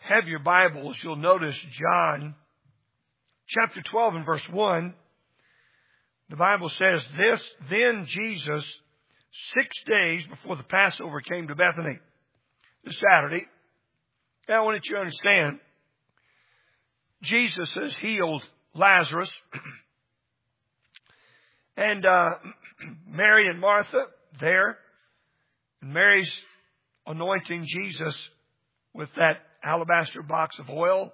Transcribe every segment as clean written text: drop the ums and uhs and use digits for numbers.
have your Bibles, you'll notice John chapter 12 and verse 1. The Bible says this, then Jesus, 6 days before the Passover, came to Bethany. This Saturday. Now I want you to understand, Jesus has healed Lazarus. And Mary and Martha there. And Mary's anointing Jesus with that alabaster box of oil.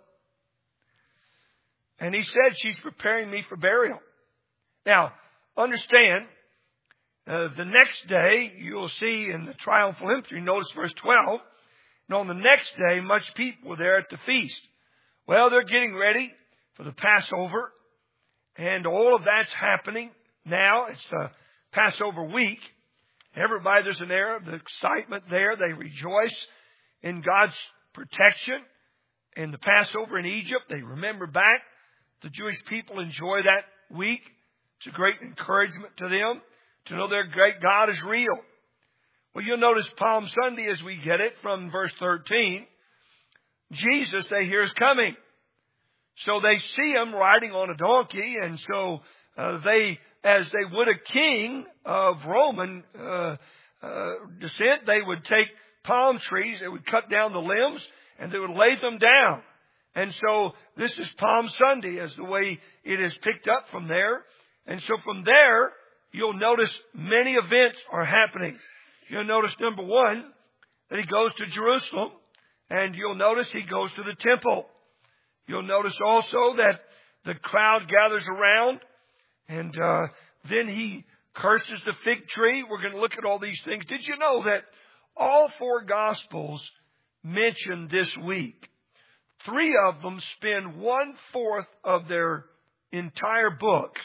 And he said, she's preparing me for burial. Now, understand, the next day, you'll see in the triumphal entry, notice verse 12, and on the next day, much people were there at the feast. Well, they're getting ready for the Passover, and all of that's happening now. It's the Passover week. Everybody, there's an air of excitement there. They rejoice in God's protection. In the Passover in Egypt, they remember back. The Jewish people enjoy that week. It's a great encouragement to them to know their great God is real. Well, you'll notice Palm Sunday as we get it from verse 13. Jesus, they hear, is coming. So they see him riding on a donkey, and so they, as they would a king of Roman descent, they would take palm trees, they would cut down the limbs, and they would lay them down. And so this is Palm Sunday as the way it is picked up from there. And so from there, you'll notice many events are happening. You'll notice, number one, that he goes to Jerusalem, and you'll notice he goes to the temple. You'll notice also that the crowd gathers around, and then he curses the fig tree. We're going to look at all these things. Did you know that all four Gospels mention this week? 3 of them spend 1/4 of their entire books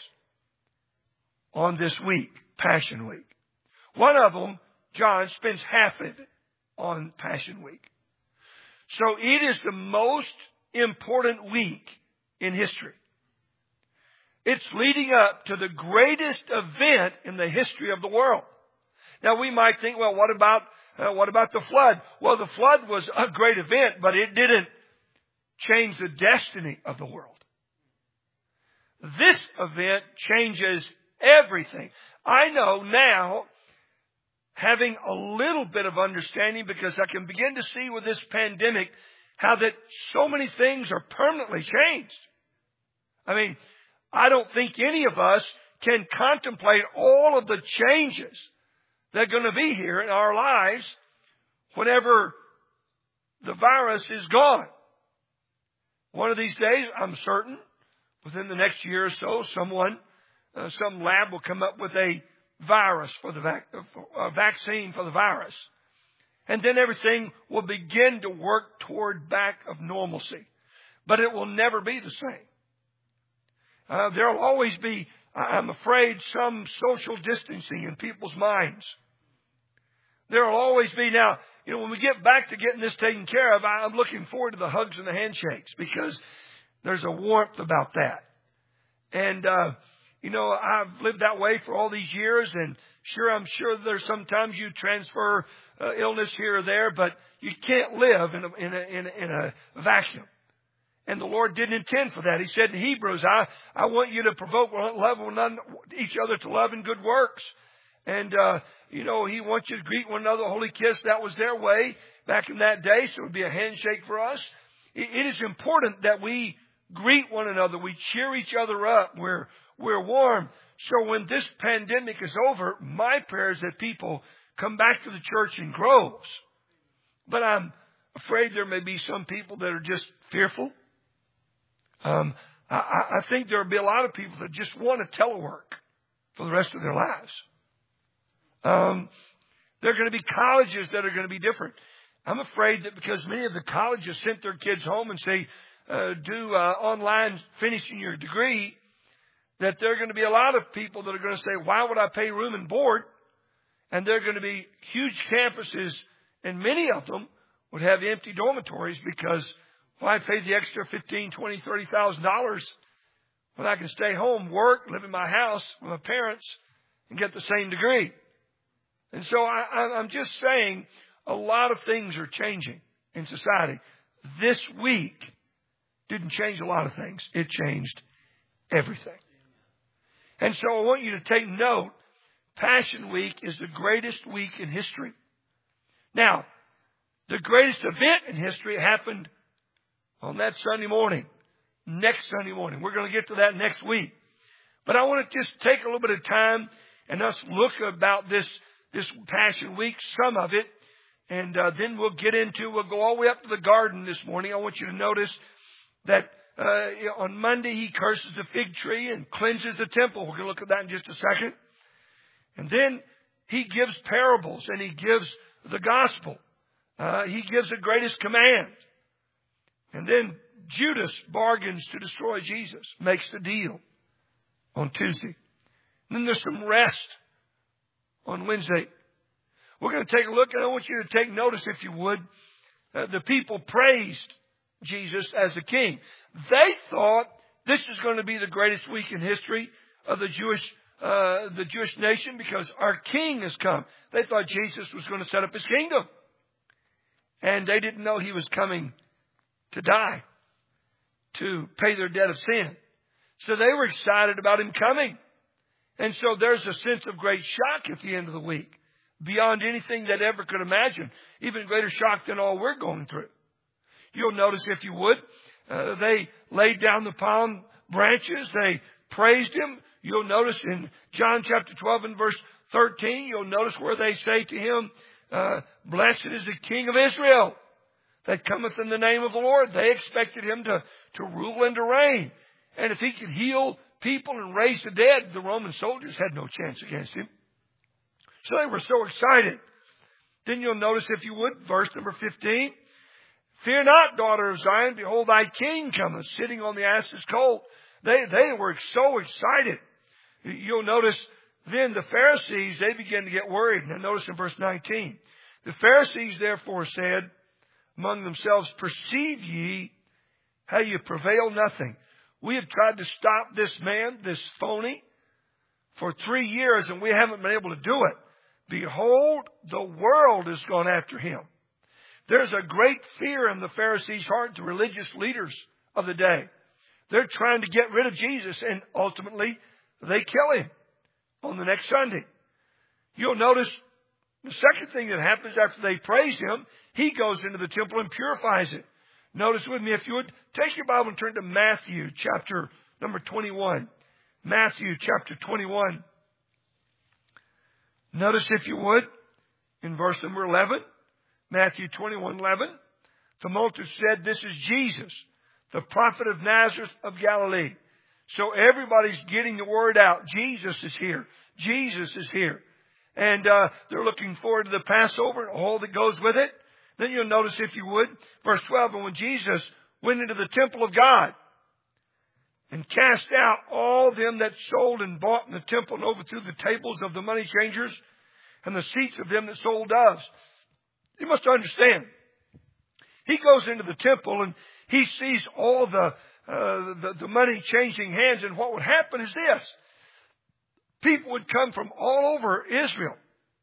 on this week, Passion Week. One of them, John, spends half of it on Passion Week. So it is the most important week in history. It's leading up to the greatest event in the history of the world. Now we might think, well, what about the flood? Well, the flood was a great event, but it didn't change the destiny of the world. This event changes everything. I know now, having a little bit of understanding, because I can begin to see with this pandemic how that so many things are permanently changed. I mean, I don't think any of us can contemplate all of the changes that are going to be here in our lives whenever the virus is gone. One of these days, I'm certain, within the next year or so, some lab will come up with a virus for a vaccine for the virus. And then everything will begin to work toward back of normalcy. But it will never be the same. There will always be, I'm afraid, some social distancing in people's minds. There will always be. Now, when we get back to getting this taken care of, I'm looking forward to the hugs and the handshakes, because there's a warmth about that. And, I've lived that way for all these years, and I'm sure there's sometimes you transfer illness here or there, but you can't live in a vacuum. And the Lord didn't intend for that. He said in Hebrews, I want you to provoke each other to love and good works. And, He wants you to greet one another, holy kiss. That was their way back in that day. So it would be a handshake for us. It is important that we greet one another. We cheer each other up. We're warm. So when this pandemic is over, my prayer is that people come back to the church in groves. But I'm afraid there may be some people that are just fearful. I think there will be a lot of people that just want to telework for the rest of their lives. There are going to be colleges that are going to be different. I'm afraid that because many of the colleges sent their kids home and say, do online finishing your degree, that there are going to be a lot of people that are going to say, why would I pay room and board? And there are going to be huge campuses, and many of them would have empty dormitories, because why pay the extra $15,000, $20,000, $30,000 when I can stay home, work, live in my house with my parents, and get the same degree? And so I'm just saying, a lot of things are changing in society. this week didn't change a lot of things. It changed everything. And so I want you to take note, Passion Week is the greatest week in history. Now, the greatest event in history happened on that Sunday morning, next Sunday morning. We're going to get to that next week. But I want to just take a little bit of time and us look about this Passion Week, some of it, and then we'll go all the way up to the garden this morning. I want you to notice that on Monday he curses the fig tree and cleanses the temple. We're going to look at that in just a second. And then he gives parables and he gives the gospel. He gives the greatest command. And then Judas bargains to destroy Jesus, makes the deal on Tuesday. And then there's some rest on Wednesday. We're going to take a look, and I want you to take notice, if you would. The people praised Jesus as the king. They thought this is going to be the greatest week in history of the Jewish nation because our king has come. They thought Jesus was going to set up his kingdom. And they didn't know he was coming to die, to pay their debt of sin. So they were excited about him coming. And so there's a sense of great shock at the end of the week, beyond anything that ever could imagine, even greater shock than all we're going through. You'll notice, if you would, they laid down the palm branches. They praised him. You'll notice in John chapter 12 and verse 13, you'll notice where they say to him, blessed is the King of Israel that cometh in the name of the Lord. They expected him to rule and to reign. And if he could heal people and raise the dead, the Roman soldiers had no chance against him. So they were so excited. Then you'll notice, if you would, verse number 15. Fear not, daughter of Zion. Behold, thy king cometh, sitting on the ass's colt. They were so excited. You'll notice then the Pharisees, they began to get worried. Now notice in verse 19. The Pharisees therefore said among themselves, perceive ye how you prevail nothing. We have tried to stop this man, this phony, for 3 years, and we haven't been able to do it. Behold, the world has gone after him. There's a great fear in the Pharisees' heart, the religious leaders of the day. They're trying to get rid of Jesus, and ultimately they kill him on the next Sunday. You'll notice the second thing that happens after they praise him, he goes into the temple and purifies it. Notice with me, if you would, take your Bible and turn to Matthew chapter number 21. Matthew chapter 21. Notice, if you would, in verse number 11, Matthew 21:11, the multitude said, this is Jesus, the prophet of Nazareth of Galilee. So everybody's getting the word out. Jesus is here. Jesus is here. And they're looking forward to the Passover and all that goes with it. Then you'll notice, if you would, verse 12, and when Jesus went into the temple of God and cast out all them that sold and bought in the temple and overthrew the tables of the money changers and the seats of them that sold doves. You must understand, he goes into the temple and he sees all the money changing hands, and what would happen is this. People would come from all over Israel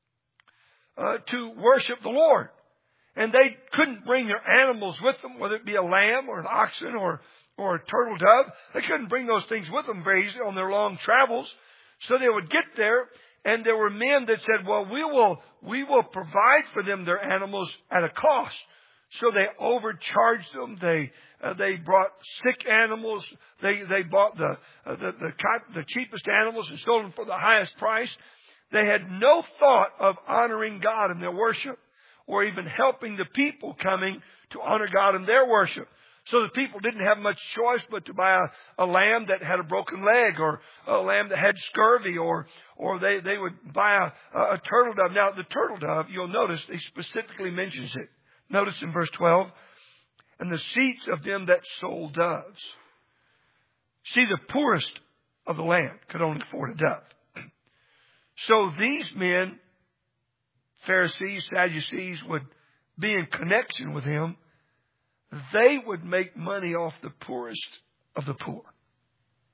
to worship the Lord. And they couldn't bring their animals with them, whether it be a lamb or an oxen or a turtle dove. They couldn't bring those things with them very easily on their long travels. So they would get there, and there were men that said, well, we will provide for them their animals at a cost. So they overcharged them. They brought sick animals. They bought the cheapest animals and sold them for the highest price. They had no thought of honoring God in their worship, or even helping the people coming to honor God in their worship. So the people didn't have much choice but to buy a lamb that had a broken leg, or a lamb that had scurvy, or they would buy a turtle dove. Now, the turtle dove, you'll notice, he specifically mentions it. Notice in verse 12, and the seats of them that sold doves. See, the poorest of the land could only afford a dove. So these men, Pharisees, Sadducees, would be in connection with him. They would make money off the poorest of the poor.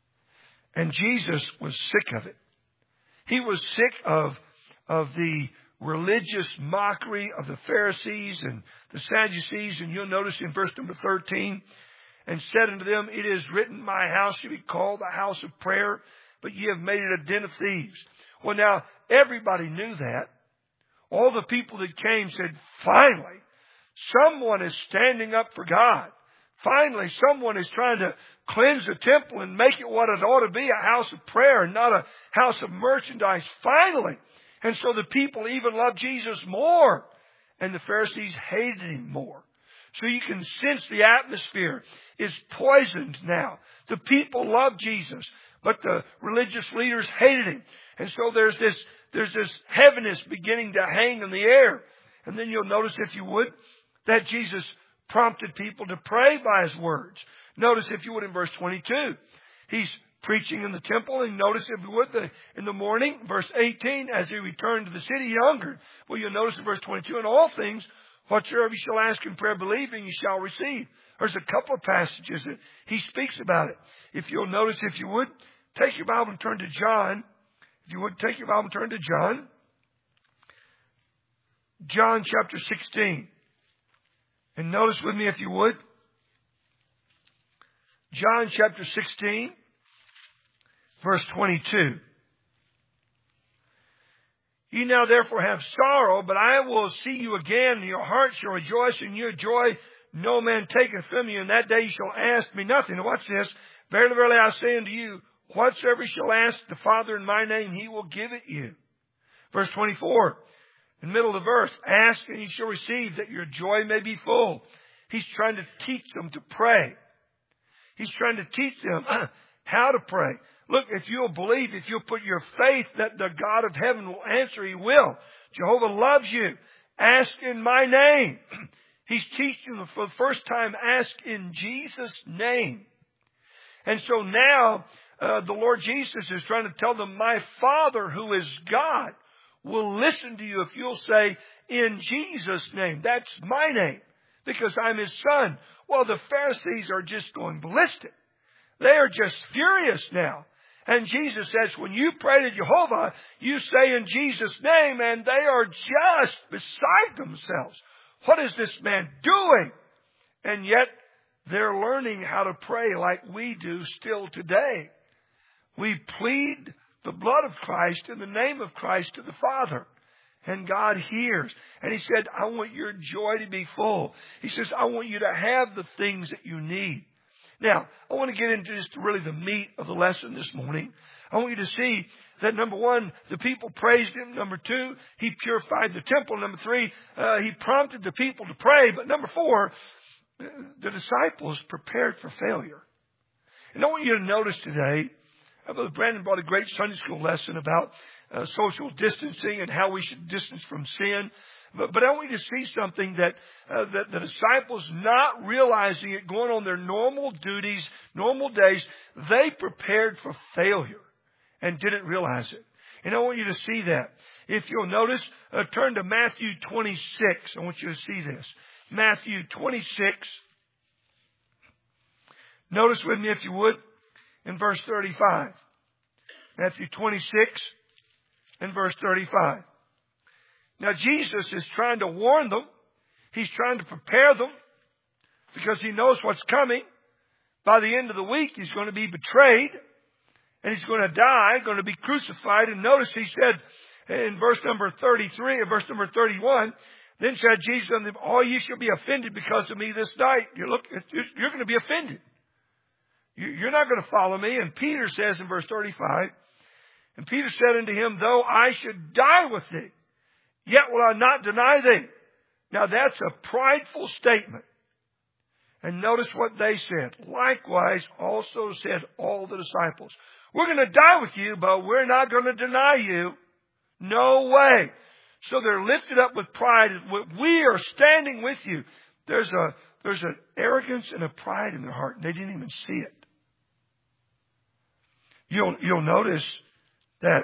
And Jesus was sick of it. He was sick of the religious mockery of the Pharisees and the Sadducees. And you'll notice in verse number 13, and said unto them, it is written, my house shall be called the house of prayer, but ye have made it a den of thieves. Well, now, everybody knew that. All the people that came said, finally, someone is standing up for God. Finally, someone is trying to cleanse the temple and make it what it ought to be, a house of prayer and not a house of merchandise. Finally. And so the people even loved Jesus more, and the Pharisees hated him more. So you can sense the atmosphere is poisoned now. The people love Jesus, but the religious leaders hated him. And so there's this heaviness beginning to hang in the air. And then you'll notice, if you would, that Jesus prompted people to pray by his words. Notice, if you would, in verse 22, he's preaching in the temple, and notice, if you would, in the morning, verse 18, as he returned to the city, he hungered. Well, you'll notice in verse 22, in all things, whatsoever you shall ask in prayer, believing, you shall receive. There's a couple of passages that he speaks about it. If you'll notice, if you would, take your Bible and turn to John. If you would, take your Bible and turn to John. John chapter 16. And notice with me, if you would, John chapter 16, verse 22. Ye now therefore have sorrow, but I will see you again, and your heart shall rejoice, and your joy no man taketh from you. And that day you shall ask me nothing. Now watch this. Verily, verily, I say unto you, whatsoever you shall ask the Father in my name, he will give it you. Verse 24, in the middle of the verse, ask and you shall receive, that your joy may be full. He's trying to teach them to pray. He's trying to teach them how to pray. Look, if you'll believe, if you'll put your faith that the God of heaven will answer, he will. Jehovah loves you. Ask in my name. He's teaching them for the first time, ask in Jesus' name. And so now, the Lord Jesus is trying to tell them, my Father who is God will listen to you if you'll say, in Jesus' name. That's my name, because I'm his son. Well, the Pharisees are just going ballistic. They are just furious now. And Jesus says, when you pray to Jehovah, you say in Jesus' name, and they are just beside themselves. What is this man doing? And yet, they're learning how to pray like we do still today. We plead the blood of Christ in the name of Christ to the Father. And God hears. And he said, I want your joy to be full. He says, I want you to have the things that you need. Now, I want to get into just really the meat of the lesson this morning. I want you to see that, number one, the people praised him. Number two, he purified the temple. Number three, he prompted the people to pray. But number four, the disciples prepared for failure. And I want you to notice today, Brother Brandon brought a great Sunday school lesson about social distancing and how we should distance from sin. But I want you to see something that the disciples, not realizing it, going on their normal duties, normal days, they prepared for failure and didn't realize it. And I want you to see that. If you'll notice, turn to Matthew 26. I want you to see this. Matthew 26. Notice with me, if you would, in verse 35. Matthew 26 and verse 35. Now, Jesus is trying to warn them. He's trying to prepare them because he knows what's coming. By the end of the week, he's going to be betrayed and he's going to die, going to be crucified. And notice he said in verse number 33 or verse number 31, then said Jesus unto them, all ye shall be offended because of me this night. You're going to be offended. You're not going to follow me. And Peter says in verse 35, and Peter said unto him, though I should die with thee, yet will I not deny thee. Now that's a prideful statement. And notice what they said. Likewise also said all the disciples. We're going to die with you, but we're not going to deny you. No way. So they're lifted up with pride. We are standing with you. There's an arrogance and a pride in their heart. They didn't even see it. You'll notice that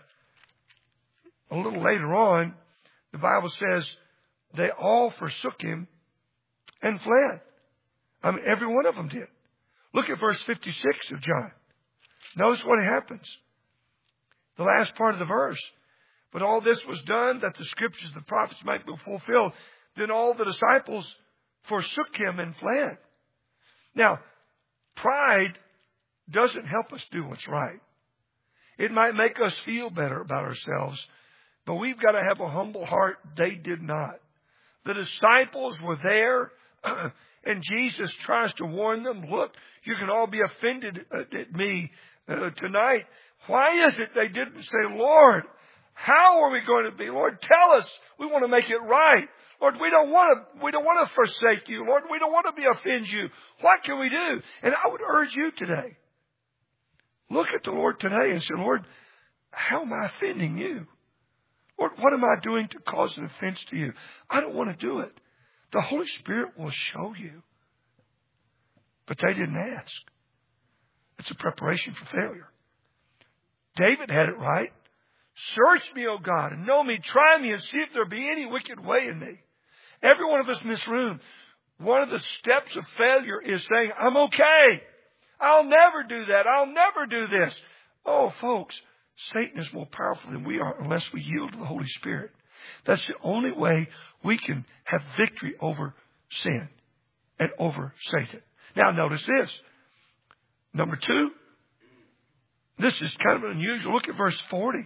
a little later on, the Bible says they all forsook him and fled. I mean, every one of them did. Look at verse 56 of John. Notice what happens. The last part of the verse. But all this was done that the scriptures of the prophets might be fulfilled. Then all the disciples forsook him and fled. Now, pride doesn't help us do what's right. It might make us feel better about ourselves, but we've got to have a humble heart. They did not. The disciples were there, and Jesus tries to warn them, look, you can all be offended at me tonight. Why is it they didn't say, Lord, how are we going to be? Lord, tell us. We want to make it right. Lord, we don't want to forsake you. Lord, we don't want to offend you. What can we do? And I would urge you today, look at the Lord today and say, Lord, how am I offending you? Lord, what am I doing to cause an offense to you? I don't want to do it. The Holy Spirit will show you. But they didn't ask. It's a preparation for failure. David had it right. Search me, O God, and know me. Try me and see if there be any wicked way in me. Every one of us in this room, one of the steps of failure is saying, I'm okay. I'll never do that. I'll never do this. Oh, folks, Satan is more powerful than we are unless we yield to the Holy Spirit. That's the only way we can have victory over sin and over Satan. Now, notice this. Number 2, this is kind of unusual. Look at verse 40.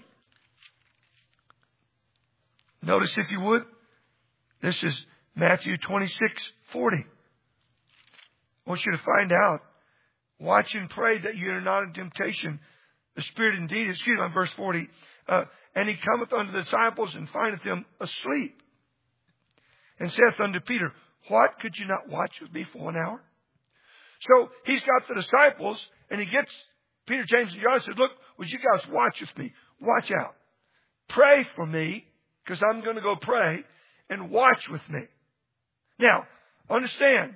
Notice, if you would, this is Matthew 26:40. I want you to find out. Watch and pray that you are not in temptation. The spirit indeed, verse 40. And he cometh unto the disciples and findeth them asleep. And saith unto Peter, what, could you not watch with me for 1 hour? So he's got the disciples, and he gets Peter, James, and John and says, look, would you guys watch with me? Watch out. Pray for me, because I'm going to go pray, and watch with me. Now, understand,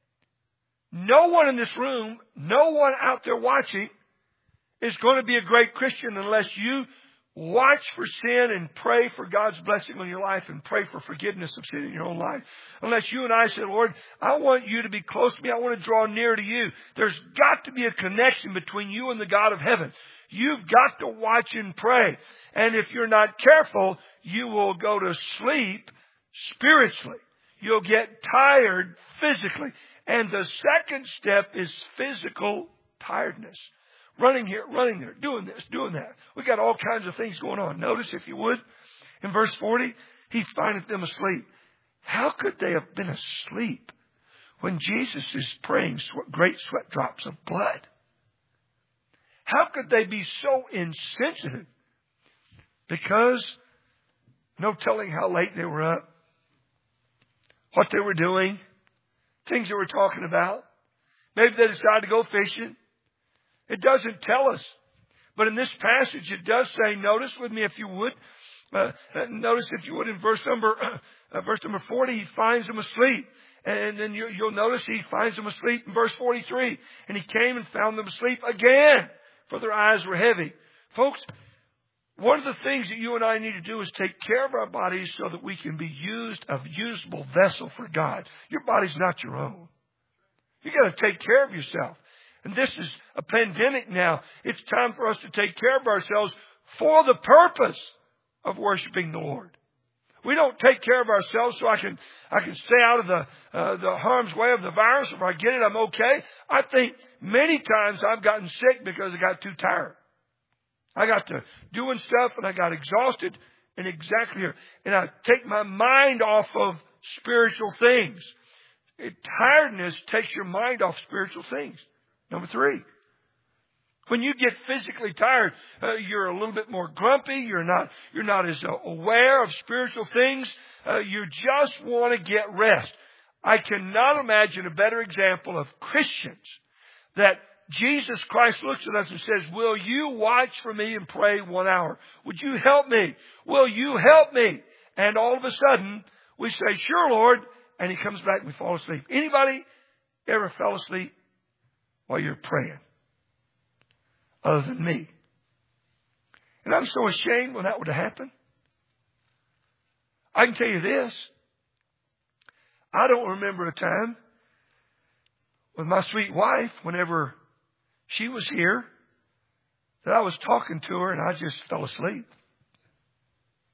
no one in this room, no one out there watching is going to be a great Christian unless you watch for sin and pray for God's blessing on your life and pray for forgiveness of sin in your own life. Unless you and I say, Lord, I want you to be close to me. I want to draw near to you. There's got to be a connection between you and the God of heaven. You've got to watch and pray. And if you're not careful, you will go to sleep spiritually. You'll get tired physically. And the second step is physical tiredness. Running here, running there, doing this, doing that. We got all kinds of things going on. Notice, if you would, in verse 40, he findeth them asleep. How could they have been asleep when Jesus is praying great sweat drops of blood? How could they be so insensitive? Because no telling how late they were up, what they were doing, things they were talking about. Maybe they decided to go fishing. It doesn't tell us. But in this passage, it does say, notice with me if you would, notice if you would in verse number 40, he finds them asleep. And then you'll notice he finds them asleep in verse 43. And he came and found them asleep again, for their eyes were heavy. Folks, one of the things that you and I need to do is take care of our bodies so that we can be a usable vessel for God. Your body's not your own. You got to take care of yourself. And this is a pandemic now. It's time for us to take care of ourselves for the purpose of worshiping the Lord. We don't take care of ourselves so I can stay out of the harm's way of the virus. If I get it, I'm okay. I think many times I've gotten sick because I got too tired. I got to doing stuff and I got exhausted and and I take my mind off of spiritual things. Tiredness takes your mind off spiritual things. Number 3, when you get physically tired, you're a little bit more grumpy. You're not as aware of spiritual things. You just want to get rest. I cannot imagine a better example of Christians that Jesus Christ looks at us and says, will you watch for me and pray 1 hour? Would you help me? Will you help me? And all of a sudden, we say, sure, Lord. And he comes back and we fall asleep. Anybody ever fell asleep while you're praying? Other than me. And I'm so ashamed when that would have happened. I can tell you this. I don't remember a time with my sweet wife, whenever she was here, that I was talking to her and I just fell asleep.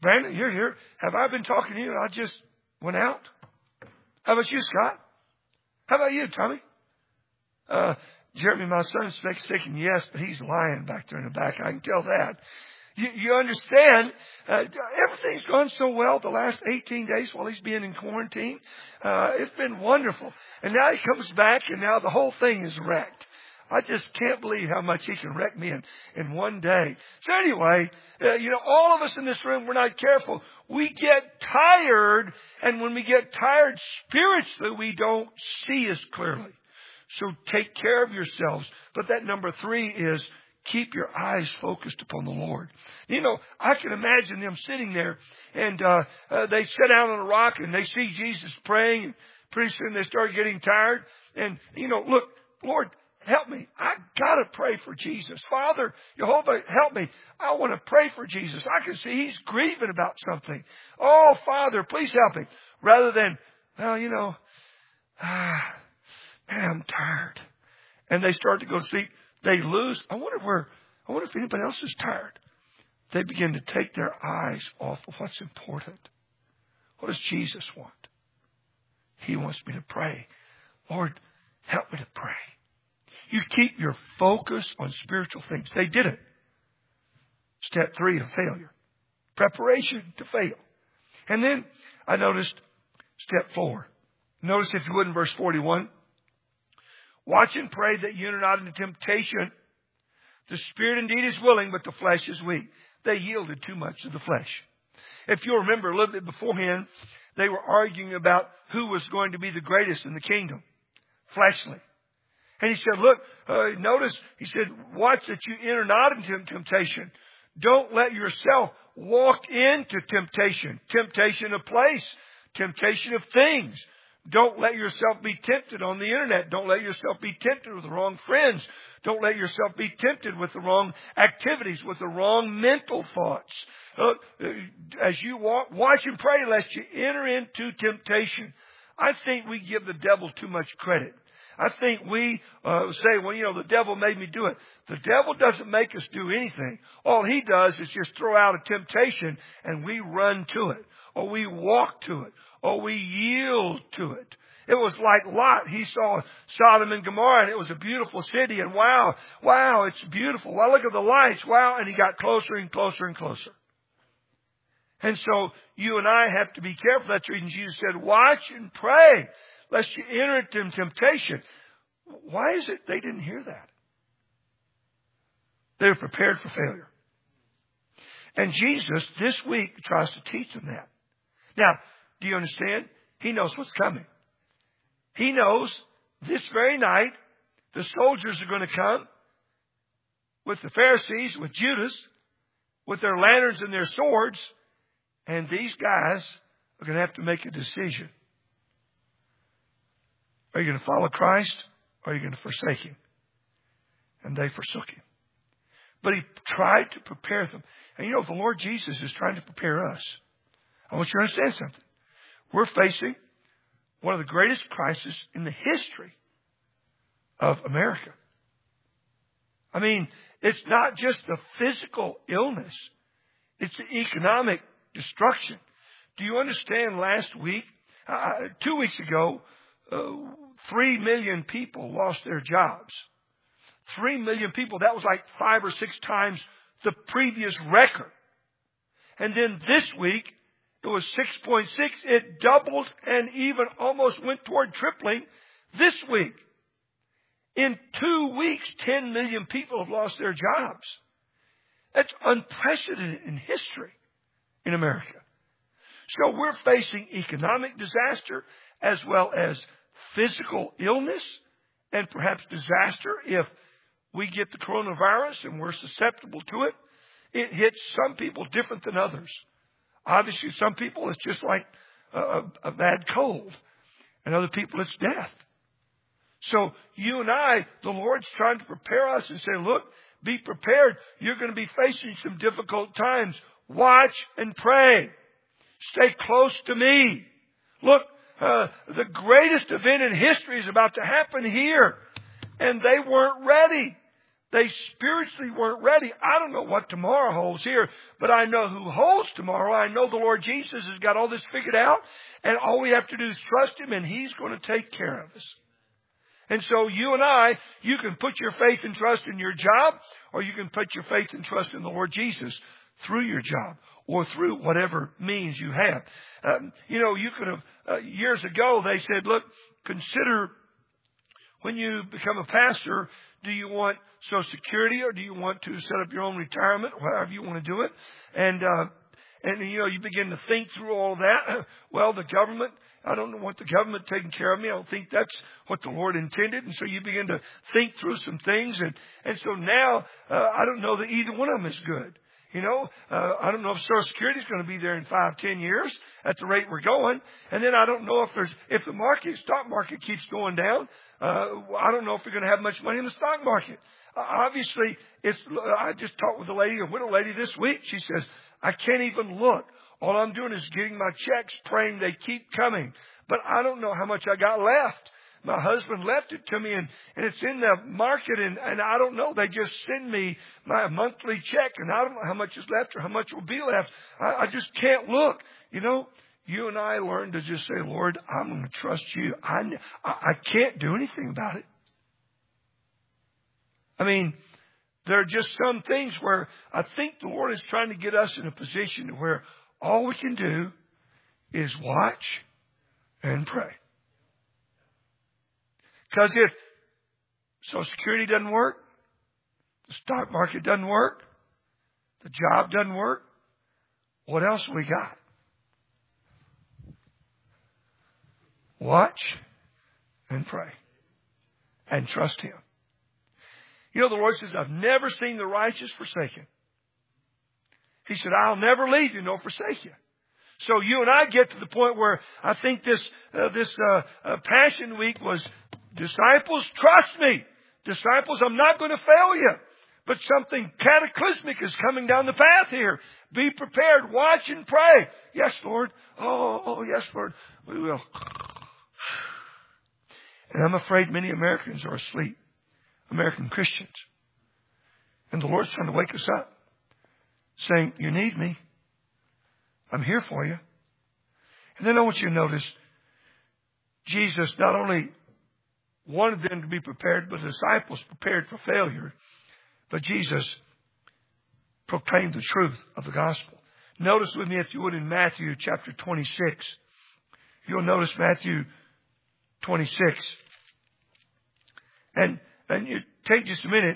Brandon, you're here. Have I been talking to you? I just went out. How about you, Scott? How about you, Tommy? Jeremy, my son's thinking yes, but he's lying back there in the back. I can tell that. You understand, everything's gone so well the last 18 days while he's been in quarantine. It's been wonderful. And now he comes back and now the whole thing is wrecked. I just can't believe how much he can wreck me in one day. So anyway, all of us in this room, we're not careful. We get tired, and when we get tired spiritually, we don't see as clearly. So take care of yourselves. But that number 3 is keep your eyes focused upon the Lord. I can imagine them sitting there, and they sit down on a rock, and they see Jesus praying, and pretty soon they start getting tired. And, look, Lord, help me. I got to pray for Jesus. Father, Jehovah, help me. I want to pray for Jesus. I can see he's grieving about something. Oh, Father, please help him. Rather than, man, I'm tired. And they start to go to sleep. They lose. I wonder if anybody else is tired. They begin to take their eyes off of what's important. What does Jesus want? He wants me to pray. Lord, help me to pray. You keep your focus on spiritual things. They did it. Step 3 of failure. Preparation to fail. And then I noticed step 4. Notice, if you would, in verse 41. Watch and pray that you enter not into temptation. The spirit indeed is willing, but the flesh is weak. They yielded too much to the flesh. If you'll remember a little bit beforehand, they were arguing about who was going to be the greatest in the kingdom. Fleshly. And he said, look, notice, he said, watch that you enter not into temptation. Don't let yourself walk into temptation. Temptation of place. Temptation of things. Don't let yourself be tempted on the internet. Don't let yourself be tempted with the wrong friends. Don't let yourself be tempted with the wrong activities, with the wrong mental thoughts. As you watch and pray lest you enter into temptation. I think we give the devil too much credit. I think we say, the devil made me do it. The devil doesn't make us do anything. All he does is just throw out a temptation and we run to it, or we walk to it, or we yield to it. It was like Lot. He saw Sodom and Gomorrah, and it was a beautiful city, and wow, it's beautiful. Wow, look at the lights. Wow, and he got closer and closer and closer. And so you and I have to be careful. That's the reason Jesus said, watch and pray, lest you enter into temptation. Why is it they didn't hear that? They were prepared for failure. And Jesus, this week, tries to teach them that. Now, do you understand? He knows what's coming. He knows this very night the soldiers are going to come with the Pharisees, with Judas, with their lanterns and their swords, and these guys are going to have to make a decision. Are you going to follow Christ, or are you going to forsake Him? And they forsook Him. But He tried to prepare them. And the Lord Jesus is trying to prepare us. I want you to understand something. We're facing one of the greatest crises in the history of America. I mean, it's not just the physical illness. It's the economic destruction. Do you understand last week, 2 weeks ago, 3 million people lost their jobs. 3 million people. That was like 5 or 6 times the previous record. And then this week, it was 6.6. It doubled and even almost went toward tripling this week. In 2 weeks, 10 million people have lost their jobs. That's unprecedented in history in America. So we're facing economic disaster as well as physical illness and perhaps disaster if we get the coronavirus and we're susceptible to it. It hits some people different than others. Obviously, some people it's just like a bad cold. And other people it's death. So you and I, the Lord's trying to prepare us and say, look, be prepared. You're going to be facing some difficult times. Watch and pray. Stay close to me. Look, the greatest event in history is about to happen here. And they weren't ready. They spiritually weren't ready. I don't know what tomorrow holds here, but I know who holds tomorrow. I know the Lord Jesus has got all this figured out, and all we have to do is trust Him, and He's going to take care of us. And so you and I, you can put your faith and trust in your job, or you can put your faith and trust in the Lord Jesus through your job or through whatever means you have. You could have, years ago, they said, look, consider when you become a pastor, do you want Social Security or do you want to set up your own retirement, however you want to do it? And you begin to think through all that. Well, the government, I don't want the government taking care of me. I don't think that's what the Lord intended. And so you begin to think through some things. And so now, I don't know that either one of them is good. I don't know if Social Security is going to be there in 5-10 years at the rate we're going. And then I don't know if the stock market keeps going down. I don't know if we're going to have much money in the stock market. Obviously, I just talked with a widow lady this week. She says, I can't even look. All I'm doing is getting my checks, praying they keep coming. But I don't know how much I got left. My husband left it to me, and it's in the market, and I don't know. They just send me my monthly check, and I don't know how much is left or how much will be left. I just can't look. You and I learn to just say, Lord, I'm going to trust you. I can't do anything about it. I mean, there are just some things where I think the Lord is trying to get us in a position where all we can do is watch and pray. Because if Social Security doesn't work, the stock market doesn't work, the job doesn't work, what else we got? Watch and pray and trust Him. The Lord says, I've never seen the righteous forsaken. He said, I'll never leave you nor forsake you. So you and I get to the point where I think this Passion Week was, disciples, trust me. Disciples, I'm not going to fail you. But something cataclysmic is coming down the path here. Be prepared. Watch and pray. Yes, Lord. Oh, yes, Lord. We will. And I'm afraid many Americans are asleep. American Christians. And the Lord's trying to wake us up. Saying, you need me. I'm here for you. And then I want you to notice, Jesus not only wanted them to be prepared, but the disciples prepared for failure. But Jesus proclaimed the truth of the gospel. Notice with me, if you would, in Matthew chapter 26. You'll notice Matthew 26. And you take just a minute.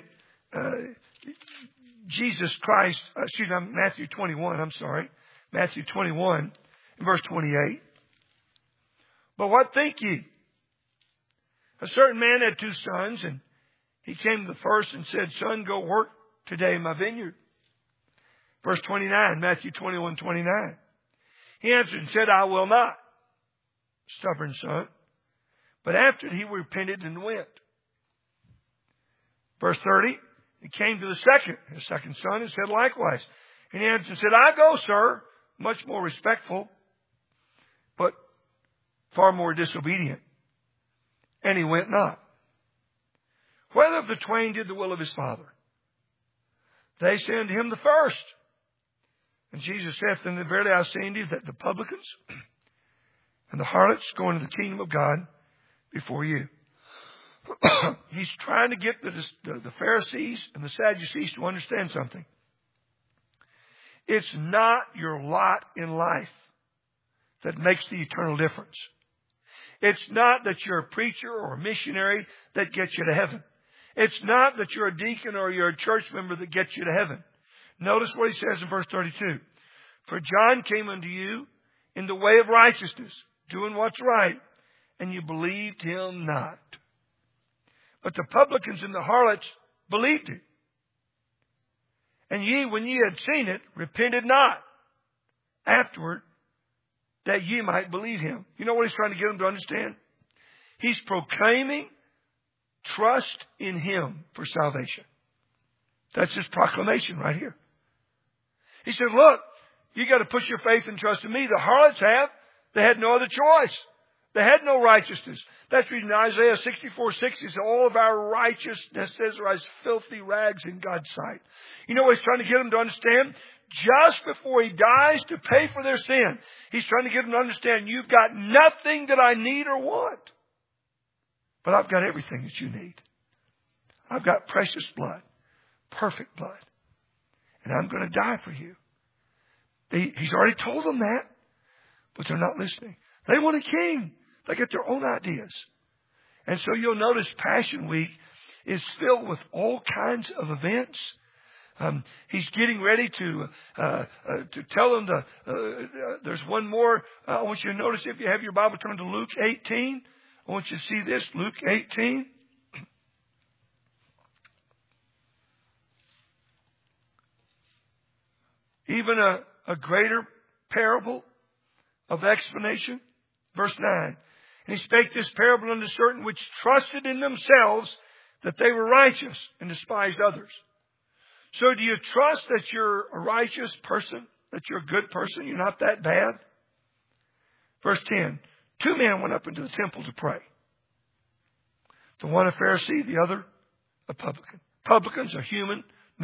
Jesus Christ, Matthew 21, I'm sorry. Matthew 21, verse 28. But what think ye? A certain man had 2 sons, and he came to the first and said, Son, go work today in my vineyard. Verse 29, Matthew 21, 29. He answered and said, I will not. Stubborn son. But after he repented and went. Verse 30, he came to his second son, and said likewise. And he answered and said, I go, sir. Much more respectful, but far more disobedient. And he went not. Whether of the twain did the will of his father? They say unto him the first. And Jesus saith unto them, Verily I say unto you that the publicans and the harlots go into the kingdom of God before you. He's trying to get the Pharisees and the Sadducees to understand something. It's not your lot in life that makes the eternal difference. It's not that you're a preacher or a missionary that gets you to heaven. It's not that you're a deacon or you're a church member that gets you to heaven. Notice what he says in verse 32. For John came unto you in the way of righteousness, doing what's right, and you believed him not. But the publicans and the harlots believed it. And ye, when ye had seen it, repented not afterward, that ye might believe him. You know what he's trying to get them to understand? He's proclaiming trust in him for salvation. That's his proclamation right here. He said, look, you got to put your faith and trust in me. The harlots have. They had no other choice. They had no righteousness. That's reading Isaiah 64:6. He says, all of our righteousness are as filthy rags in God's sight. You know what he's trying to get them to understand? Just before he dies to pay for their sin, he's trying to get them to understand, you've got nothing that I need or want. But I've got everything that you need. I've got precious blood, perfect blood. And I'm going to die for you. He's already told them that, but they're not listening. They want a king. They get their own ideas. And so you'll notice Passion Week is filled with all kinds of events. He's getting ready to tell them there's one more. I want you to notice, if you have your Bible, turn to Luke 18. I want you to see this, Luke 18. Even a greater parable of explanation. Verse 9. And he spake this parable unto certain which trusted in themselves that they were righteous and despised others. So do you trust that you're a righteous person, that you're a good person, you're not that bad? Verse 10. 2 men went up into the temple to pray. The one a Pharisee, the other a publican. Publican's a human,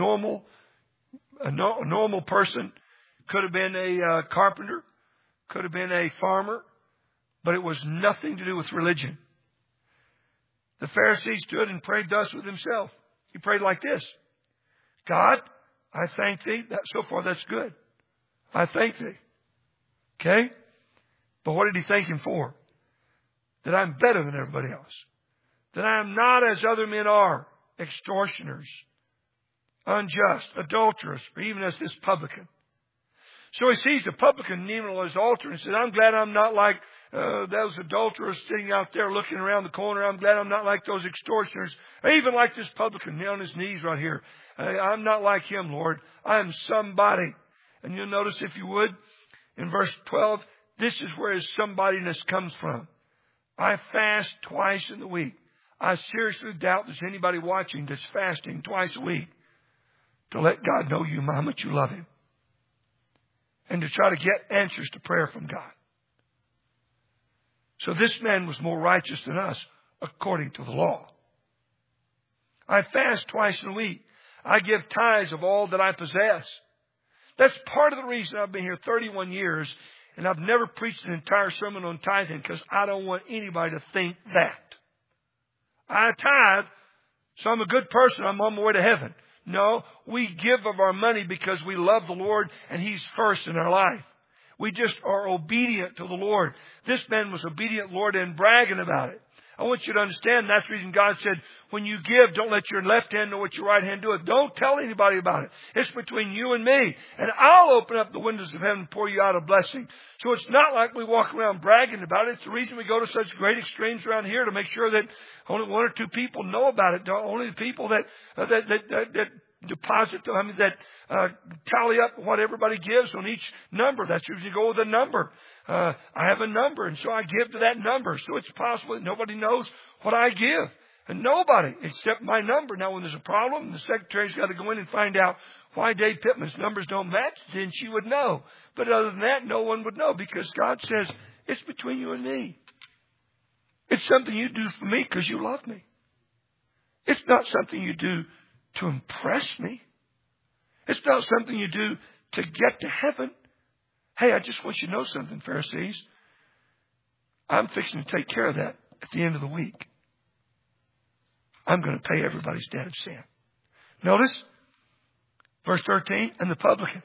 a normal person. Could have been a carpenter, could have been a farmer, but it was nothing to do with religion. The Pharisee stood and prayed thus with himself. He prayed like this. God, I thank thee. So far, that's good. I thank thee. Okay? But what did he thank him for? That I'm better than everybody else. That I am not as other men are, extortioners, unjust, adulterous, or even as this publican. So he sees the publican kneeling on his altar and says, I'm glad I'm not like those adulterers sitting out there looking around the corner. I'm glad I'm not like those extortioners. Or even like this publican on his knees right here. I'm not like him, Lord. I'm somebody. And you'll notice, if you would, in verse 12, this is where his somebodyness comes from. I fast twice in the week. I seriously doubt there's anybody watching that's fasting twice a week to let God know how much you love him. And to try to get answers to prayer from God. So this man was more righteous than us, according to the law. I fast twice in a week. I give tithes of all that I possess. That's part of the reason I've been here 31 years, and I've never preached an entire sermon on tithing, because I don't want anybody to think that. I tithe, so I'm a good person. I'm on my way to heaven. No, we give of our money because we love the Lord and he's first in our life. We just are obedient to the Lord. This man was obedient, Lord, and bragging about it. I want you to understand that's the reason God said, when you give, don't let your left hand know what your right hand doeth. Don't tell anybody about it. It's between you and me. And I'll open up the windows of heaven and pour you out a blessing. So it's not like we walk around bragging about it. It's the reason we go to such great extremes around here, to make sure that only 1 or 2 people know about it. Only the people that deposit, that tally up what everybody gives on each number. That's usually go with a number. I have a number, and so I give to that number. So it's possible that nobody knows what I give. And nobody except my number. Now, when there's a problem, the secretary's got to go in and find out why Dave Pittman's numbers don't match, then she would know. But other than that, no one would know, because God says, it's between you and me. It's something you do for me because you love me. It's not something you do to impress me. It's not something you do to get to heaven. Hey, I just want you to know something, Pharisees. I'm fixing to take care of that at the end of the week. I'm going to pay everybody's debt of sin. Notice, verse 13, and the publican.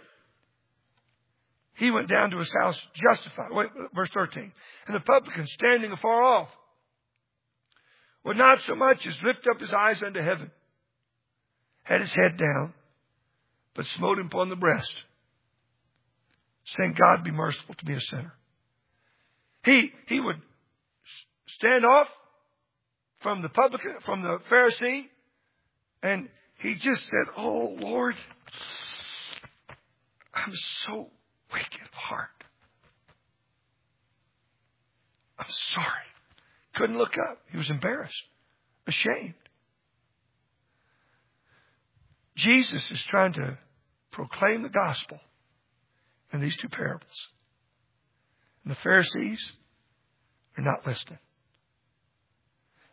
He went down to his house justified. Wait, verse 13. And the publican, standing afar off, would not so much as lift up his eyes unto heaven, had his head down, but smote him upon the breast, saying, God, be merciful to me, a sinner. He would stand off from the publican, from the Pharisee, and he just said, oh, Lord, I'm so wicked of heart. I'm sorry. Couldn't look up. He was embarrassed, ashamed. Jesus is trying to proclaim the gospel in these 2 parables. And the Pharisees are not listening.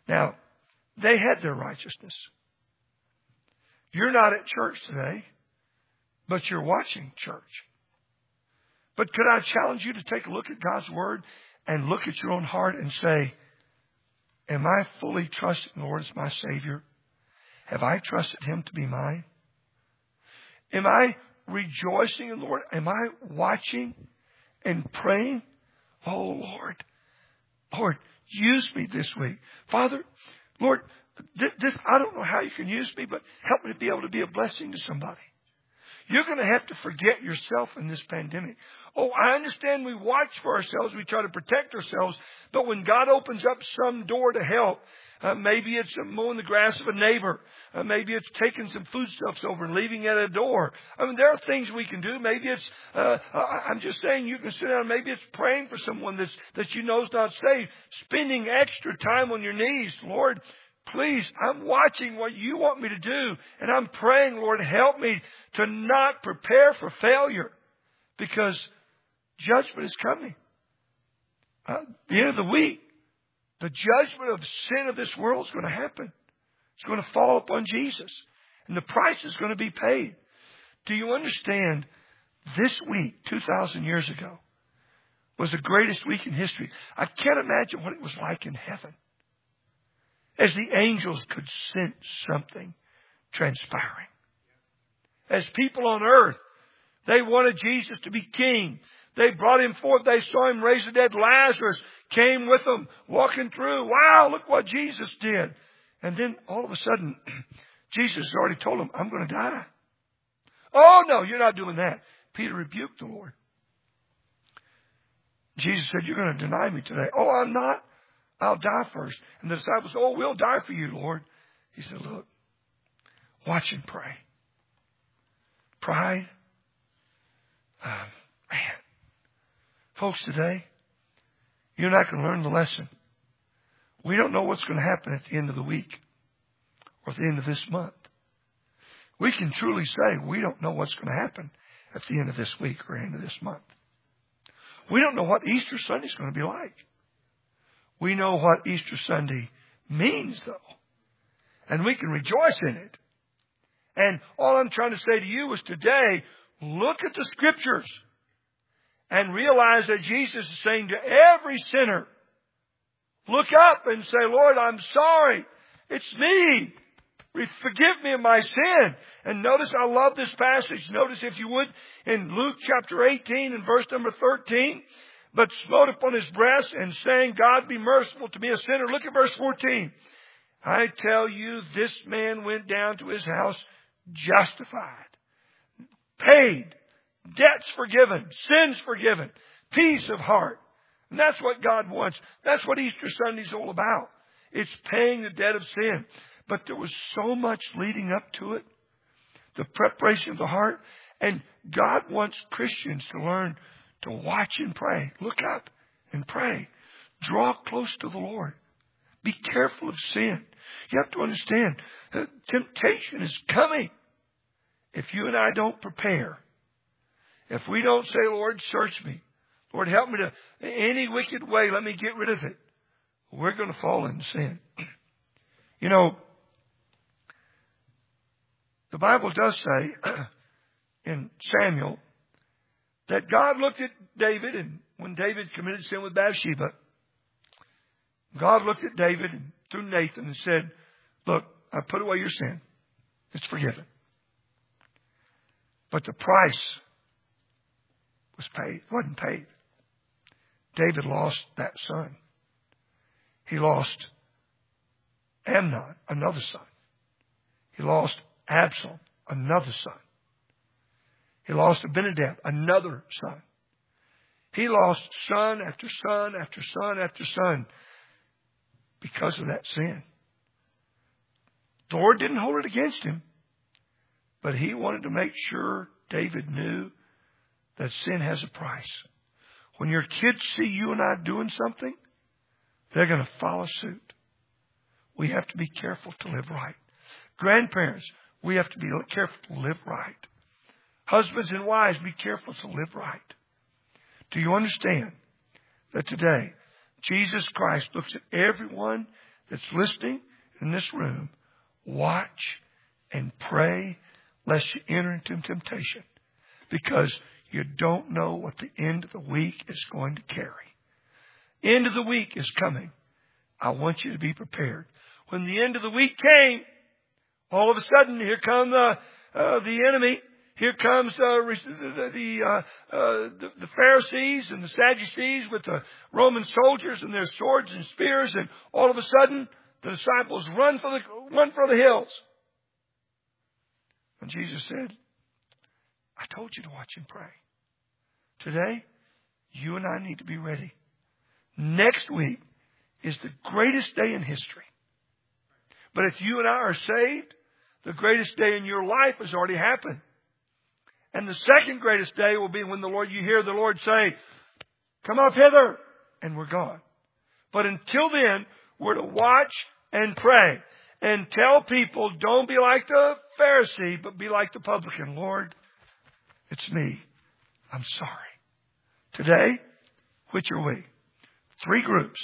Now, they had their righteousness. You're not at church today, but you're watching church. But could I challenge you to take a look at God's Word and look at your own heart and say, am I fully trusting the Lord as my Savior? Have I trusted Him to be mine? Am I rejoicing in the Lord? Am I watching and praying? Oh, Lord, use me this week. Father, Lord, I don't know how you can use me, but help me to be able to be a blessing to somebody. You're going to have to forget yourself in this pandemic. Oh, I understand we watch for ourselves. We try to protect ourselves. But when God opens up some door to help, maybe it's mowing the grass of a neighbor. Maybe it's taking some foodstuffs over and leaving it at a door. I mean, there are things we can do. Maybe it's, I'm just saying you can sit down. Maybe it's praying for someone that you know is not saved. Spending extra time on your knees. Lord, please, I'm watching what you want me to do. And I'm praying, Lord, help me to not prepare for failure. Because judgment is coming. At the end of the week, the judgment of sin of this world is going to happen. It's going to fall upon Jesus. And the price is going to be paid. Do you understand? This week, 2,000 years ago, was the greatest week in history. I can't imagine what it was like in heaven. As the angels could sense something transpiring. As people on earth, they wanted Jesus to be king. They brought him forth. They saw him raise the dead. Lazarus came with them, walking through. Wow, look what Jesus did. And then all of a sudden, Jesus has already told them, I'm going to die. Oh, no, you're not doing that. Peter rebuked the Lord. Jesus said, you're going to deny me today. Oh, I'm not. I'll die first. And the disciples said, oh, we'll die for you, Lord. He said, look, watch and pray. Pride. Man. Folks, today, you're not going to learn the lesson. We don't know what's going to happen at the end of the week or at the end of this month. We can truly say we don't know what's going to happen at the end of this week or end of this month. We don't know what Easter Sunday is going to be like. We know what Easter Sunday means, though. And we can rejoice in it. And all I'm trying to say to you is today, look at the Scriptures and realize that Jesus is saying to every sinner, look up and say, Lord, I'm sorry. It's me. Forgive me of my sin. And notice, I love this passage. Notice, if you would, in Luke chapter 18 and verse number 13, but smote upon his breast and saying, God be merciful to me a sinner. Look at verse 14. I tell you, this man went down to his house justified, paid, debts forgiven, sins forgiven, peace of heart. And that's what God wants. That's what Easter Sunday is all about. It's paying the debt of sin. But there was so much leading up to it. The preparation of the heart. And God wants Christians to learn to watch and pray. Look up and pray. Draw close to the Lord. Be careful of sin. You have to understand that temptation is coming. If you and I don't prepare, if we don't say, Lord, search me. Lord, help me to any wicked way, let me get rid of it. We're going to fall into sin. You know, the Bible does say in Samuel that God looked at David, and when David committed sin with Bathsheba, God looked at David and through Nathan and said, look, I put away your sin. It's forgiven. But the price was paid, wasn't paid. David lost that son. He lost Amnon, another son. He lost Absalom, another son. He lost Abinadab, another son. He lost son after son after son after son because of that sin. The Lord didn't hold it against him, but he wanted to make sure David knew that sin has a price. When your kids see you and I doing something, they're going to follow suit. We have to be careful to live right. Grandparents, we have to be careful to live right. Husbands and wives, be careful to live right. Do you understand that today Jesus Christ looks at everyone that's listening in this room, watch and pray lest you enter into temptation, because you don't know what the end of the week is going to carry. End of the week is coming. I want you to be prepared. When the end of the week came, all of a sudden, here come the enemy. Here comes the Pharisees and the Sadducees with the Roman soldiers and their swords and spears, and all of a sudden, the disciples run for the hills. And Jesus said, I told you to watch and pray. Today, you and I need to be ready. Next week is the greatest day in history. But if you and I are saved, the greatest day in your life has already happened. And the second greatest day will be when you hear the Lord say, come up hither, and we're gone. But until then, we're to watch and pray and tell people, don't be like the Pharisee, but be like the publican. Lord, it's me. I'm sorry. Today, which are we? Three groups.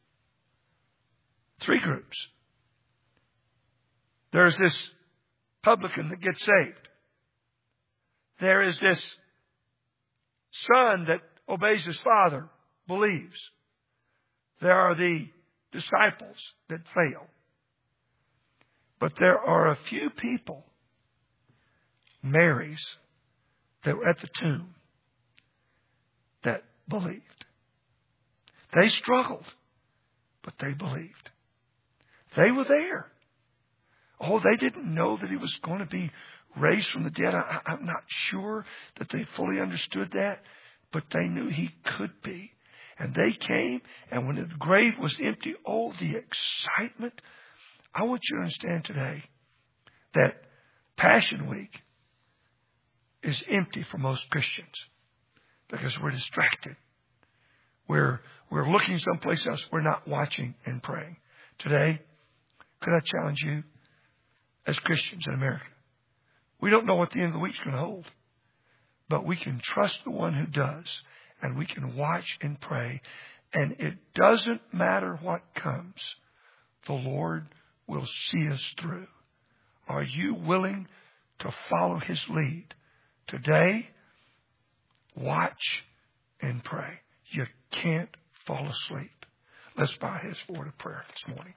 There's this publican that gets saved. There is this son that obeys his father, believes. There are the disciples that fail. But there are a few people, Marys, that were at the tomb that believed. They struggled, but they believed. They were there. Oh, they didn't know that he was going to be raised from the dead. I'm not sure that they fully understood that, but they knew he could be. And they came, and when the grave was empty, oh, the excitement. I want you to understand today that Passion Week is empty for most Christians because we're distracted. We're looking someplace else. We're not watching and praying. Today, could I challenge you as Christians in America? We don't know what the end of the week is going to hold, but we can trust the one who does, and we can watch and pray, and it doesn't matter what comes. The Lord will see us through. Are you willing to follow His lead? Today, watch and pray. You can't fall asleep. Let's bow our heads forward to prayer this morning.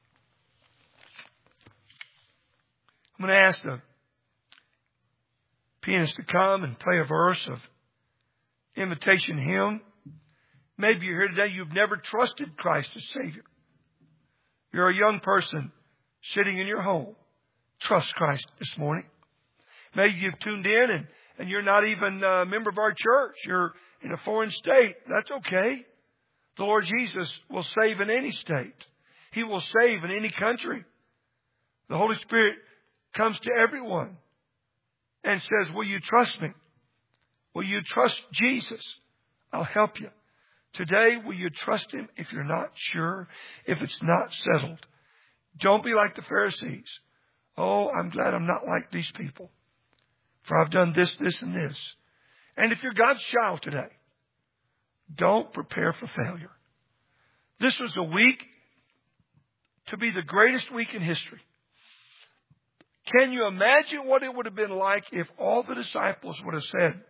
I'm going to ask the pianist to come and play a verse of invitation hymn. Maybe you're here today, you've never trusted Christ as Savior. You're a young person sitting in your home. Trust Christ this morning. Maybe you've tuned in and you're not even a member of our church. You're in a foreign state. That's okay. The Lord Jesus will save in any state. He will save in any country. The Holy Spirit comes to everyone and says, will you trust me? Will you trust Jesus? I'll help you. Today, will you trust Him if you're not sure, if it's not settled? Don't be like the Pharisees. Oh, I'm glad I'm not like these people, for I've done this, this, and this. And if you're God's child today, don't prepare for failure. This was a week to be the greatest week in history. Can you imagine what it would have been like if all the disciples would have said,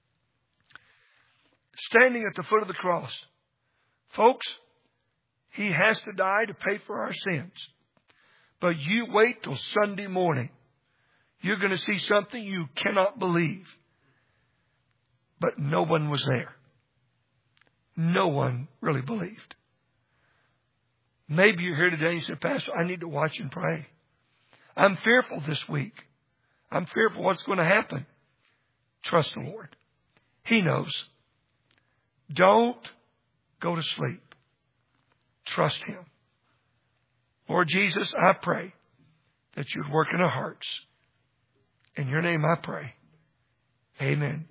standing at the foot of the cross, folks, He has to die to pay for our sins. But you wait till Sunday morning. You're going to see something you cannot believe. But no one was there. No one really believed. Maybe you're here today and you say, Pastor, I need to watch and pray. I'm fearful this week. I'm fearful what's going to happen. Trust the Lord. He knows. Don't go to sleep. Trust Him. Lord Jesus, I pray that you'd work in our hearts. In your name I pray. Amen.